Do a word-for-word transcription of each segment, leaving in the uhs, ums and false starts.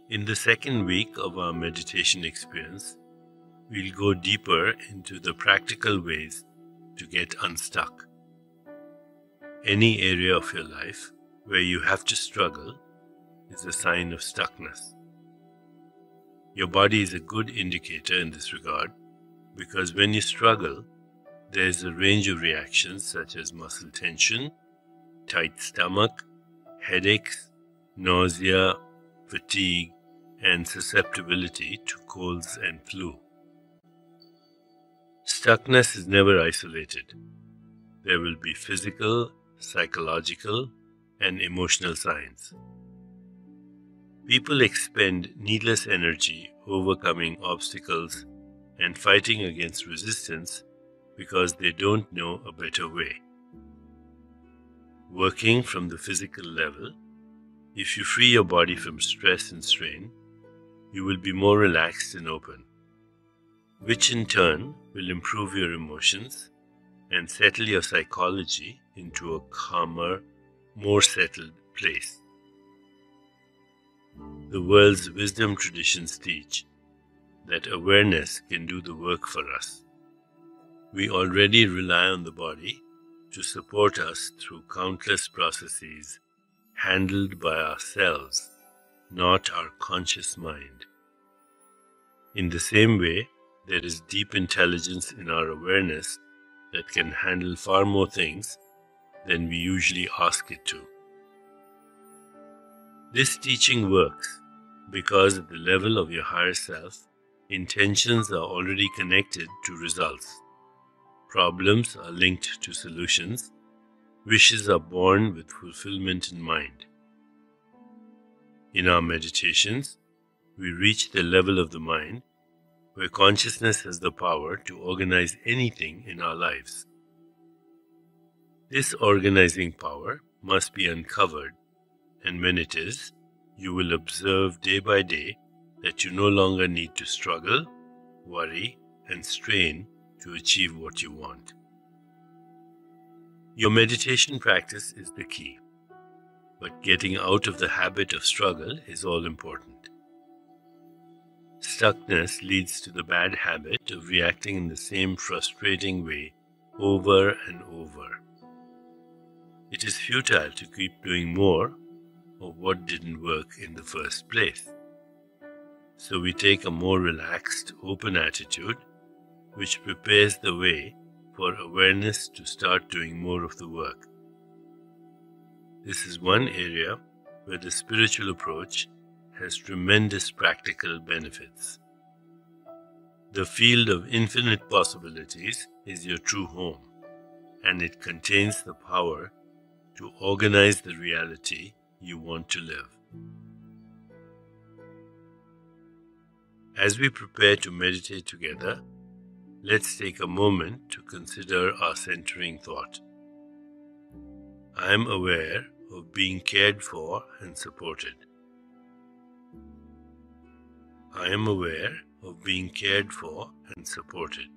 In the second week of our meditation experience, we'll go deeper into the practical ways to get unstuck. Any area of your life where you have to struggle is a sign of stuckness. Your body is a good indicator in this regard because when you struggle, there is a range of reactions such as muscle tension, tight stomach, headaches, nausea, fatigue, and susceptibility to colds and flu. Stuckness is never isolated. There will be physical, psychological, and emotional signs. People expend needless energy overcoming obstacles and fighting against resistance because they don't know a better way. Working from the physical level, if you free your body from stress and strain, you will be more relaxed and open, which in turn will improve your emotions and settle your psychology into a calmer, more settled place. The world's wisdom traditions teach that awareness can do the work for us. We already rely on the body to support us through countless processes handled by ourselves, not our conscious mind. In the same way, there is deep intelligence in our awareness that can handle far more things than we usually ask it to. This teaching works because at the level of your higher self, intentions are already connected to results. Problems are linked to solutions. Wishes are born with fulfillment in mind. In our meditations, we reach the level of the mind where consciousness has the power to organize anything in our lives. This organizing power must be uncovered, and when it is, you will observe day by day that you no longer need to struggle, worry, and strain to achieve what you want. Your meditation practice is the key, but getting out of the habit of struggle is all important. Stuckness leads to the bad habit of reacting in the same frustrating way over and over. It is futile to keep doing more of what didn't work in the first place. So we take a more relaxed, open attitude, which prepares the way for awareness to start doing more of the work. This is one area where the spiritual approach has tremendous practical benefits. The field of infinite possibilities is your true home, and it contains the power to organize the reality you want to live. As we prepare to meditate together, let's take a moment to consider our centering thought. I am aware of being cared for and supported. I am aware of being cared for and supported.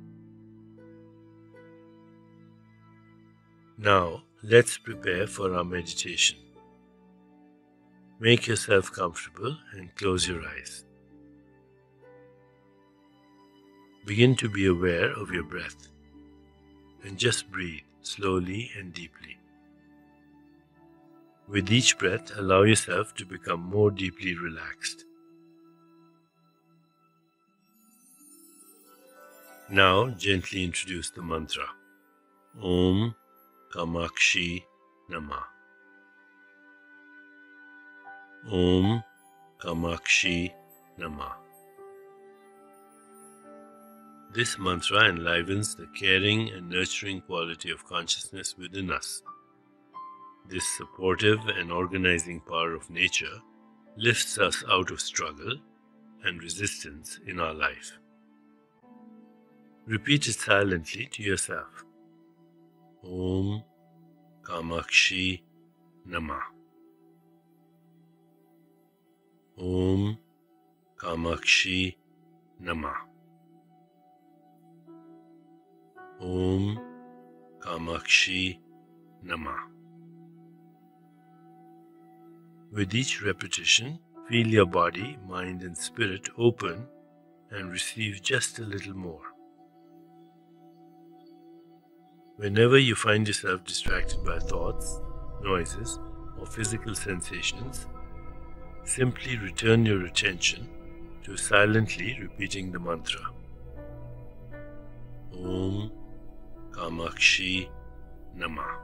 Now, let's prepare for our meditation. Make yourself comfortable and close your eyes. Begin to be aware of your breath and just breathe slowly and deeply. With each breath, allow yourself to become more deeply relaxed. Now, gently introduce the mantra, Om Kamakshi Namah. Om Kamakshi Namah. This mantra enlivens the caring and nurturing quality of consciousness within us. This supportive and organizing power of nature lifts us out of struggle and resistance in our life. Repeat it silently to yourself. Om Kamakshi Namah. Om Kamakshi Namah. Om Kamakshi Namah. With each repetition, Feel your body, mind and spirit open and receive just a little more. Whenever you find yourself distracted by thoughts, noises, or physical sensations, simply return your attention to silently repeating the mantra. Om Kamakshi Namah.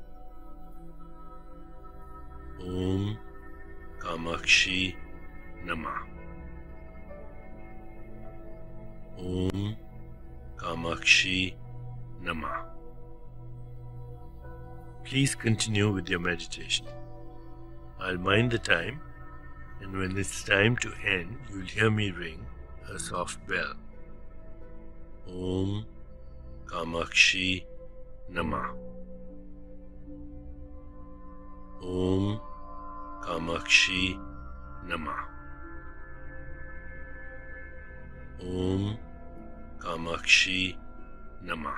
Om Kamakshi Namah. Om Kamakshi Namah. Please continue with your meditation. I'll mind the time, and when it's time to end, you'll hear me ring a soft bell. Om Kamakshi Namah. Om Kamakshi Namah. Om Kamakshi Namah.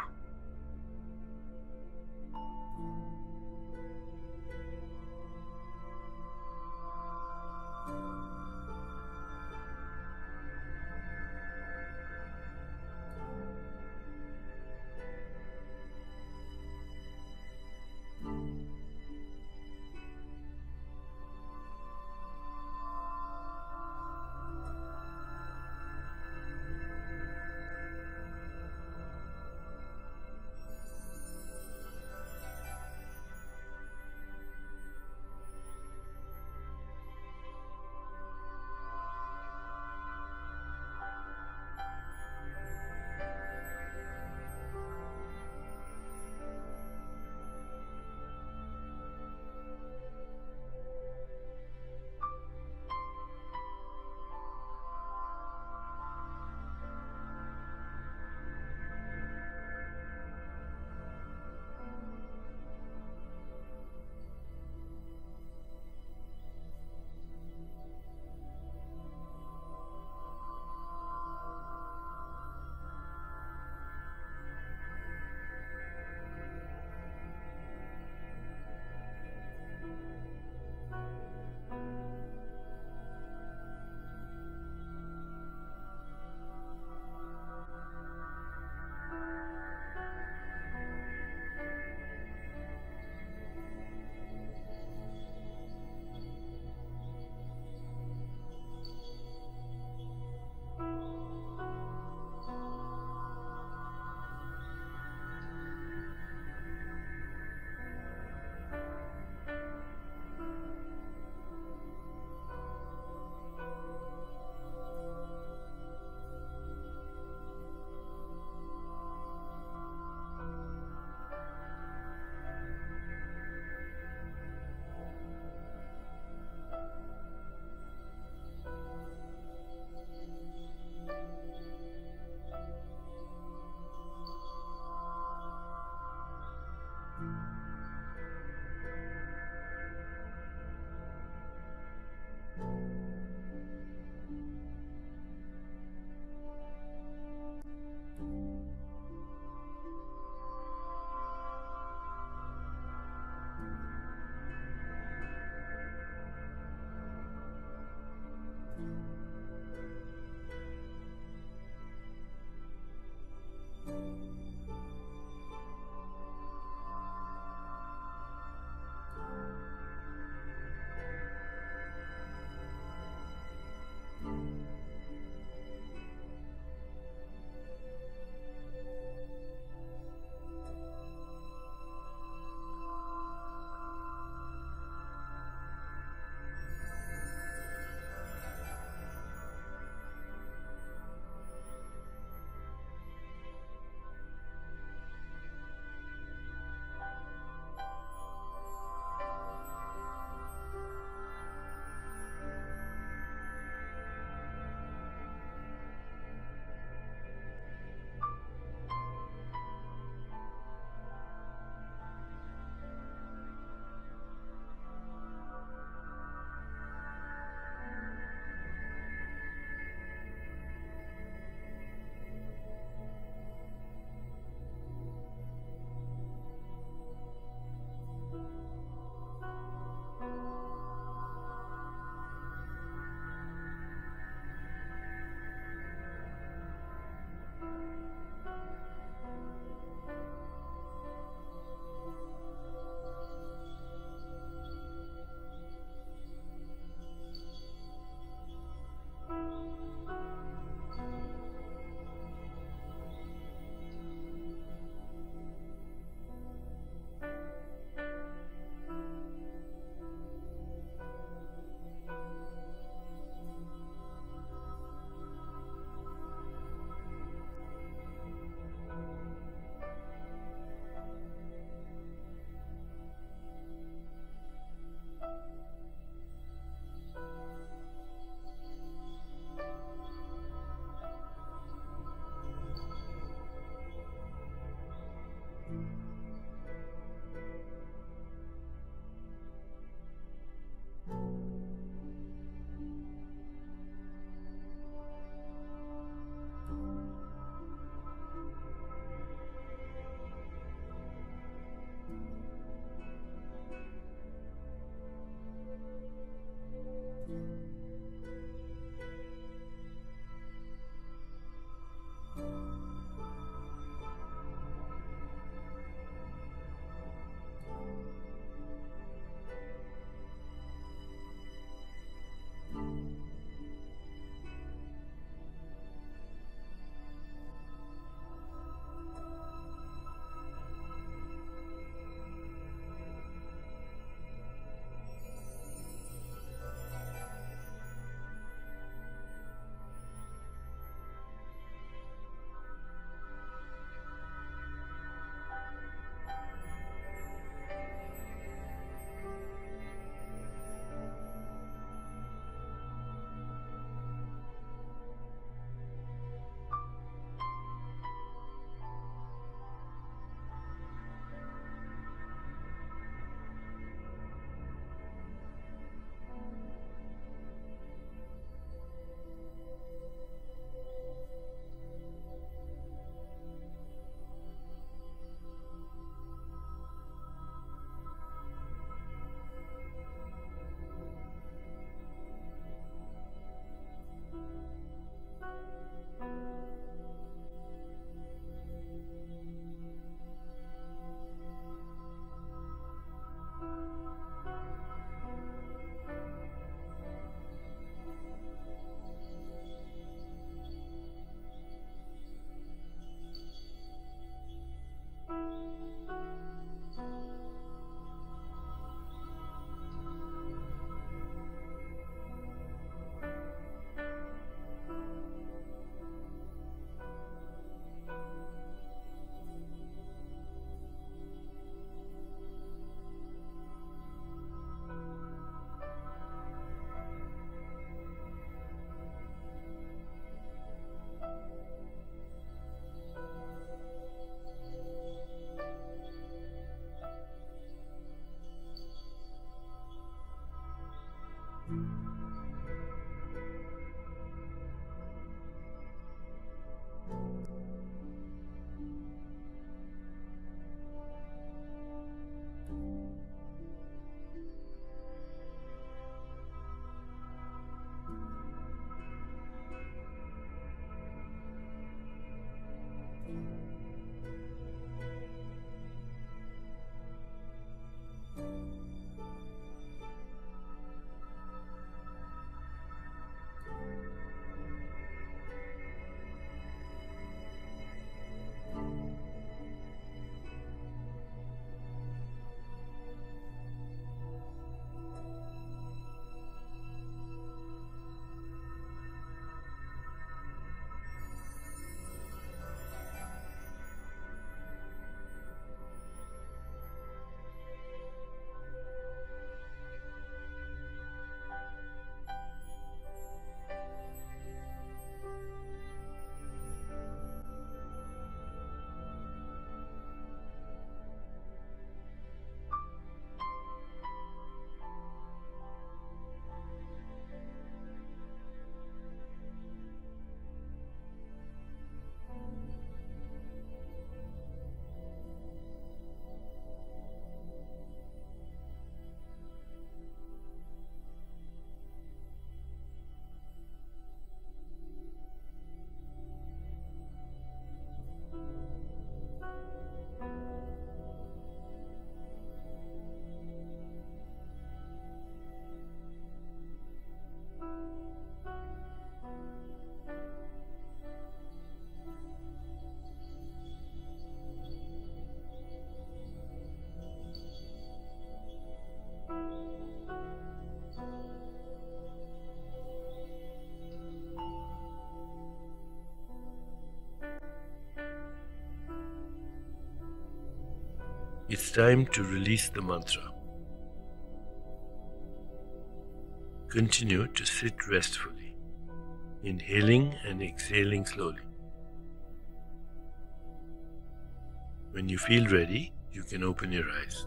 It's time to release the mantra. Continue to sit restfully, inhaling and exhaling slowly. When you feel ready, you can open your eyes.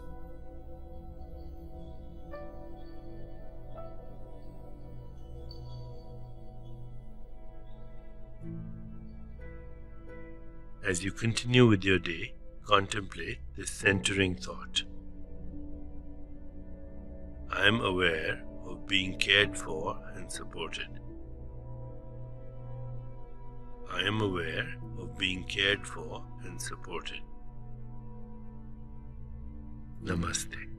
As you continue with your day, contemplate this centering thought. I am aware of being cared for and supported. I am aware of being cared for and supported. Namaste.